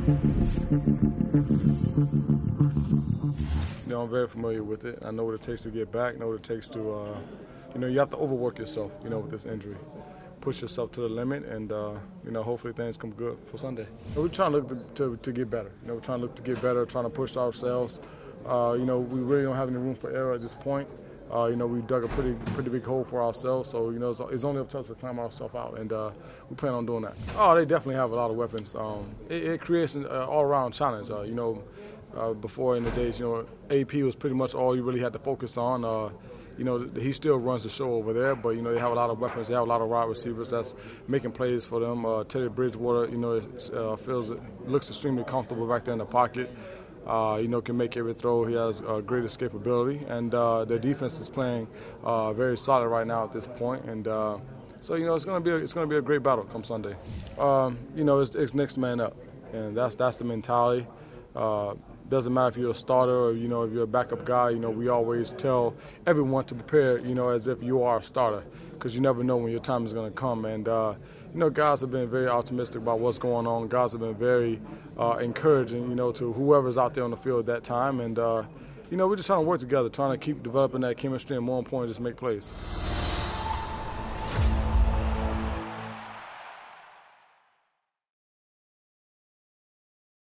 I'm very familiar with it. I know what it takes to get back. Know what it takes to, you have to overwork yourself, with this injury. Push yourself to the limit, and hopefully things come good for Sunday. We're trying to look to get better. We're trying to look to get better, trying to push ourselves. We really don't have any room for error at this point. We dug a pretty big hole for ourselves, so it's only up to us to climb ourselves out, and we plan on doing that. Oh, they definitely have a lot of weapons. It creates an all-around challenge. Before in the days, AP was pretty much all you really had to focus on. He still runs the show over there, but they have a lot of weapons. They have a lot of wide receivers that's making plays for them. Teddy Bridgewater, looks extremely comfortable back there in the pocket. Can make every throw. He has great escapability, and the defense is playing very solid right now at this point. And so it's going to be a great battle come Sunday. It's next man up, and that's the mentality. Doesn't matter if you're a starter or if you're a backup guy. We always tell everyone to prepare as if you are a starter, because you never know when your time is going to come. And guys have been very optimistic about what's going on. Guys have been very encouraging, to whoever's out there on the field at that time. And we're just trying to work together, trying to keep developing that chemistry, and more important, just make plays.